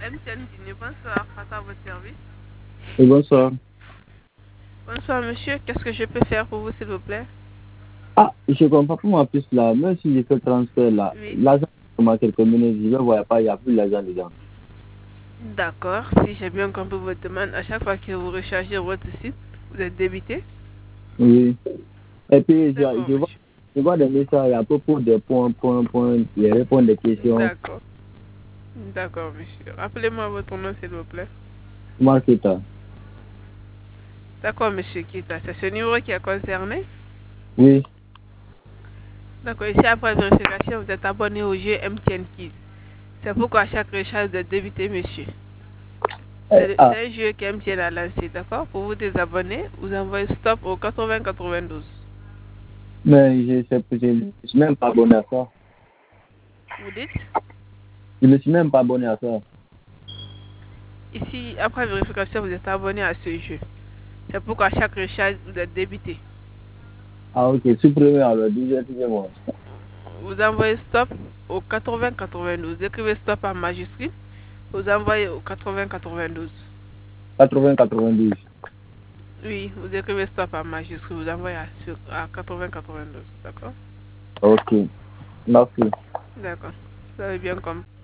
MTN Guinée, bonsoir, à votre service. Et bonsoir. Bonsoir monsieur, qu'est-ce que je peux faire pour vous s'il vous plaît? Ah, je comprends pas ma puce là. Même si j'ai fait le transfert là, Oui. l'argent comment quelques minutes, je ne vois pas, il n'y a plus l'argent dedans. D'accord, si j'ai bien compris votre demande, à chaque fois que vous rechargez votre site, vous êtes débité? Oui. Et puis, D'accord monsieur. je vois des messages à propos des points, les réponses des questions. D'accord. D'accord monsieur. Rappelez-moi votre nom s'il vous plaît. Marqueta. D'accord monsieur Kita, c'est ce numéro qui est concerné? Oui. D'accord, ici après vérification, vous êtes abonné au jeu MTN Kids. C'est pourquoi à chaque recharge vous êtes débité monsieur. C'est Ah, un jeu que MTN a lancé, d'accord? Pour vous désabonner, vous envoyez stop au 8092. mais je ne suis même pas abonné à ça. Vous dites? Je ne suis même pas abonné à ça. Ici, après vérification, vous êtes abonné à ce jeu. C'est pourquoi à chaque recharge, vous êtes débité. Ah, ok. Supprimez alors. Excusez-moi. Vous envoyez stop au 8092. Écrivez stop en majuscule. Vous envoyez au 8092. 80-92. Oui, vous écrivez stop en majuscule. Vous envoyez à 8092. D'accord? Ok. Merci. D'accord. Vous avez bien compris.